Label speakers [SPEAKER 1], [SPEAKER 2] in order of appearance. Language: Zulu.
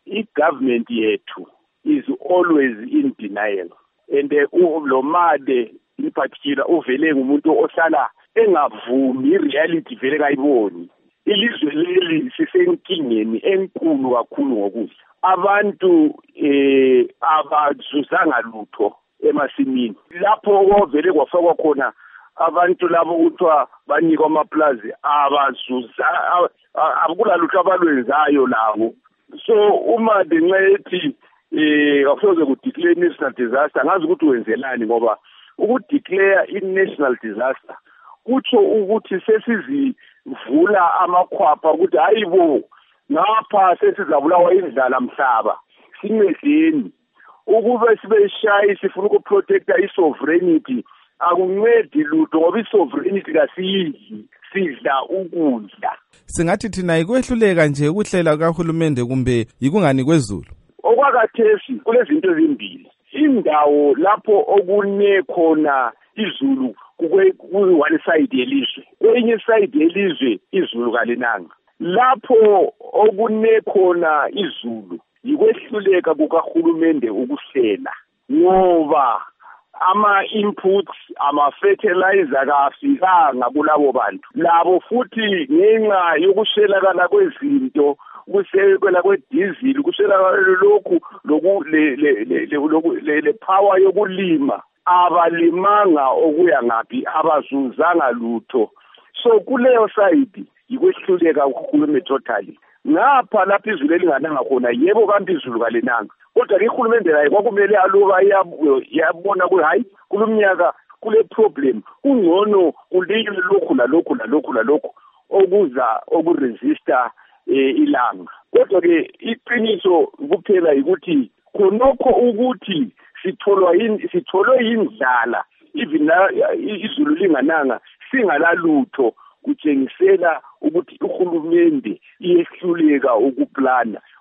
[SPEAKER 1] i-government yethu is always in denial. And lo Made in particular uvele ngumuntu ohlala engavumi i-reality vele kayiboni. Ilizwe leli sisenkingeni enkulu kakhulu ngokudla. Abantu abazuzanga lutho emasimini. Lapho vele kwafakwa khona abantu labo kuthiwa banikwa amaplazi abazuza akulalutho abalwenzayo labo. So uma ngenxa akusoze kudeclare national disaster ngazi ukuthi wenzelani ngoba ukudeclare i-national disaster kutsho ukuthi sesizivula amakhwapha ukuthi hayibo ngapha sesizabulawa indlala mhlaba simedleni ukube sibeshayi sifuna ukuprotecta i-sovereignty akuncedi lutho ngoba i-sovereignty kasiyidli sidla ukudla.
[SPEAKER 2] Singathi thina ikwehluleka nje ukuhlela kahulumende kumbe yikungani kwezulu.
[SPEAKER 1] Okwakathesi kulezinto ezimbili. Indawo lapho okune khona izulu kuyi-one side yelizwe. Kwenye side yelizwe izulu kalinanga. Lapho okune khona izulu yikwehluleka kukahulumende ukuhlela. Ngoba ama-inputs, ama-fertilizer kafikanga kulabo bantu. Labo futhi ngenxa yokushelakala kwezinto kusekwela kwedizili kushelakala lokhu le power yokulima abalimanga okuya ngaphi abazuzanga lutho. So kuleyo side yikwehluleka ukukhuluma totally. Ngapha lapho izulu elingananga khona yebo kanti izulu kalinanga. Kodwa ke ihulumende layo kwakumele aloba yabona ukuthi hayi kulumnyaka kule problem kungcono kulinywe lokhu okuza okuresista ilanga. Kodwa ke iqiniso kuphela ukuthi khonokho ukuthi sitholwe indlala even izulu lingananga singalalutho kutshengisela ukuthi uhulumende iyehluleka ukuplana.